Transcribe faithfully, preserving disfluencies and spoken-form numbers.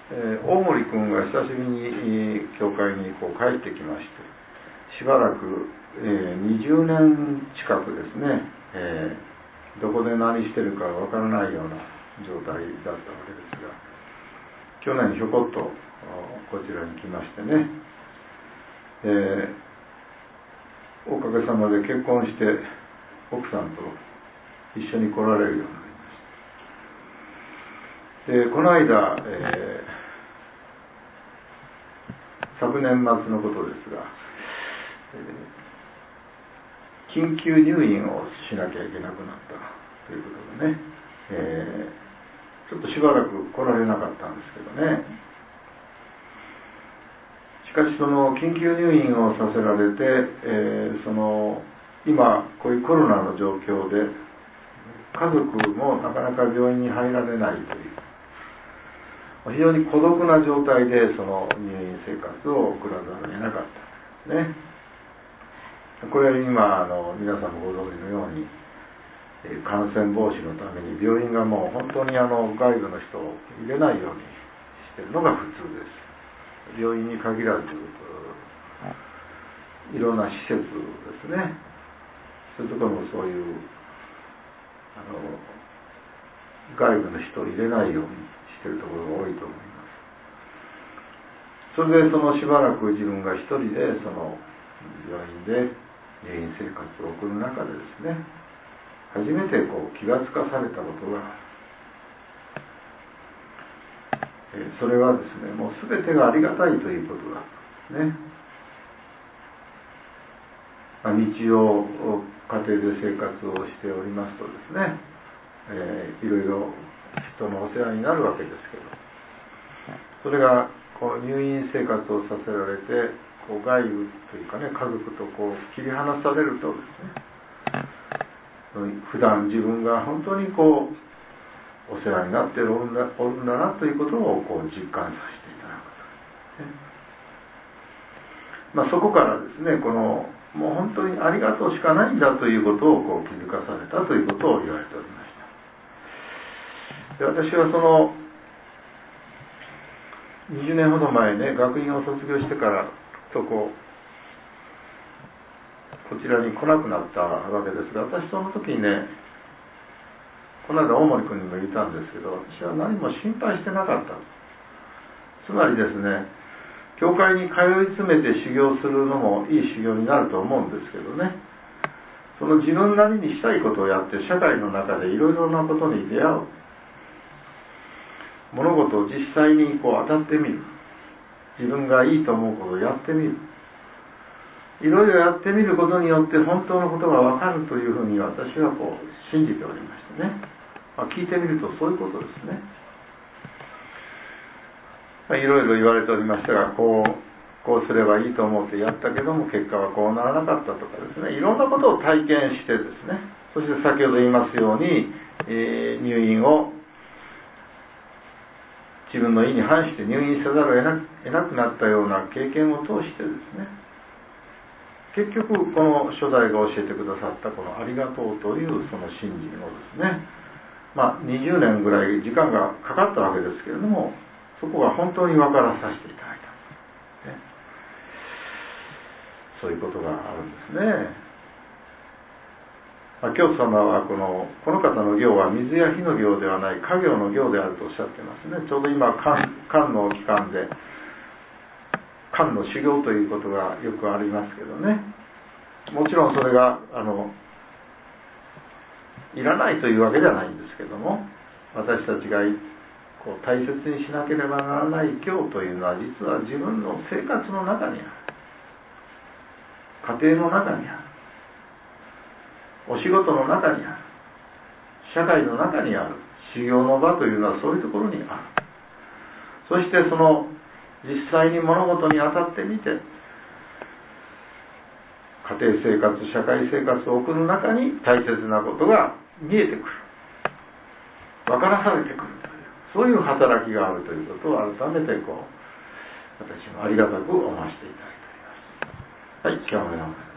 えー、大森君が久しぶりに教会にこう帰ってきまして、しばらく、えー、にじゅうねん近くですね、えー、どこで何してるかわからないような状態だったわけですが、去年ひょこっとこちらに来ましてね、えー、おかげさまで結婚して奥さんと一緒に来られるようになりました。で、この間、えー、昨年末のことですが、えー、緊急入院をしなきゃいけなくなったということでね、えー、ちょっとしばらく来られなかったんですけどね。しかしその緊急入院をさせられて、えー、その今こういうコロナの状況で家族もなかなか病院に入られないという非常に孤独な状態でその入院生活を送らざるを得なかったね。これは今あの皆さんもご存知のように感染防止のために病院がもう本当にあの外部の人を入れないようにしているのが普通です。病院に限らずいろんな施設ですね、そういうところもそういうあの外部の人を入れないようにしているところが多いと思います。それでそのしばらく自分が一人でその病院で入院生活を送る中でですね、初めてこう気がつかされたことが、えそれはですね、もう全てがありがたいということだね。まあ、日常家庭で生活をしておりますとですね、えー、いろいろ人のお世話になるわけですけど、それがこう入院生活をさせられてこう外部というかね、家族とこう切り離されるとですね、普段自分が本当にこうお世話になっておるんだ、おるんだなということをこう実感させていただくと、ね。まあ、そこからですね、このもう本当にありがとうしかないんだということをこう気づかされたということを言われておりました。で、私はそのにじゅうねんほど前ね、学院を卒業してからとこうこちらに来なくなったわけですが、私その時にね、この間大森君にも言ったんですけど、私は何も心配してなかった。つまりですね、教会に通い詰めて修行するのもいい修行になると思うんですけどね、その自分なりにしたいことをやって社会の中でいろいろなことに出会う、物事を実際にこう当たってみる、自分がいいと思うことをやってみる、いろいろやってみることによって本当のことが分かるというふうに私はこう信じておりましてね、まあ、聞いてみるとそういうことですね。まあ、いろいろ言われておりましたが、こうこうすればいいと思ってやったけども結果はこうならなかったとかですね、いろんなことを体験してですね、そして先ほど言いますように、えー、入院を自分の意に反して入院せざるを得な、得なくなったような経験を通してですね、結局この初代が教えてくださったこのありがとうというその信心をですね、まあにじゅうねんぐらい時間がかかったわけですけれども、そこが本当に分からさせていただいた、ね、そういうことがあるんですね。まあ、教祖様はこのこの方の行は水や火の行ではない家業の行であるとおっしゃってますね。ちょうど今漢の期間で漢の修行ということがよくありますけどね、もちろんそれがあのいらないというわけではないんですけども、私たちがこう大切にしなければならない行というのは実は自分の生活の中にある、家庭の中にある、お仕事の中にある、社会の中にある、修行の場というのはそういうところにある。そしてその実際に物事に当たってみて、家庭生活、社会生活を送る中に大切なことが見えてくる、分からされてくるという、そういう働きがあるということを改めてこう私もありがたく思わせていただいております。はい、今日も